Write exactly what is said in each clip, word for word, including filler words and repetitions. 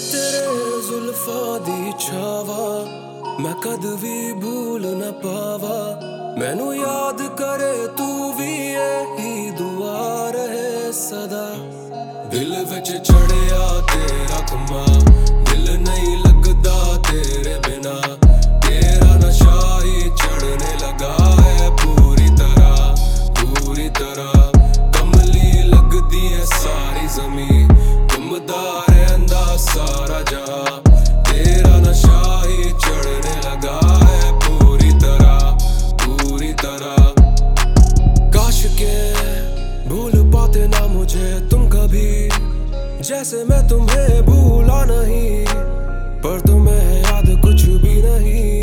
तेरे जुल्फां दी छावा मैं कद भी भूल न पावा। मैनू याद करे तू भी यही दुआ रहे सदा। दिल विच चढ़िया तेरा खम्मा, दिल नहीं लगदा तेरे बिना। तेरा नशा ही चढ़ने लगा है पूरी तरह पूरी तरह। कमली लगदी है सारी ज़मीं, घुमदा रहंदा सारा जहां। तेरा नशा ही चढ़ने लगा है पूरी तरह पूरी तरह। काश के भूल पाते ना मुझे तुम कभी, जैसे मैं तुम्हें भूला नहीं पर तुम्हें याद कुछ भी नहीं।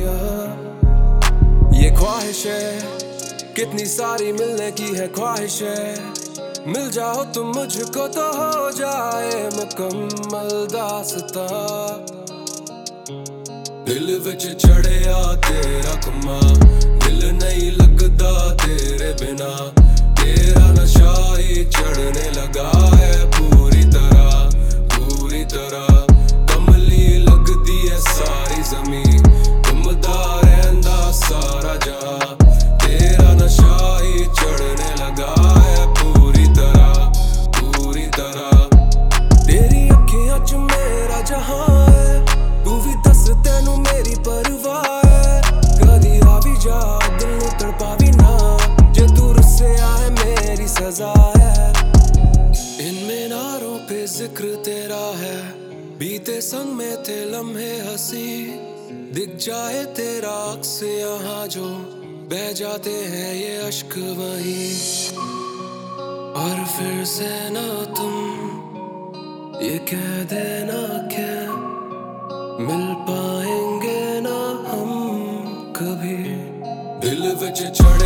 ये ख्वाहिश है कितनी सारी मिलने की है ख्वाहिश है। मिल जाओ तुम मुझको तो हो जाए मुकम्मल दास्तां। दिल विच चढ़िया तेरा खम्मा, दिल नहीं लगदा तेरे बिना। तेरा नशा ही चढ़ने लगा है पूरी तरह पूरी तरह। कमली लगदी है सारी ज़मीं, घुमदा रहंदा सारा जहां। तेरा नशा ही चढ़ने लगा है पूरी तरह पूरी तरह। तेरी अखियां च मेरा जहां है, तू भी दस तेनू मेरी परवाह है। कदी आ भी जा दिल नू तड़पा भी ना, जे तू रुस्सिया है मेरी सजा है। इन मीनारों पे जिक्र तेरा है, बीते संग में थे लम्हे हंसी। दिख जाए तेरा अक्स यहाँ जो बह जाते हैं ये अश्क वहीं। और फिर से ना तुम ये कह देना क्या मिल पाएंगे ना हम कभी। दिल विच चढ़े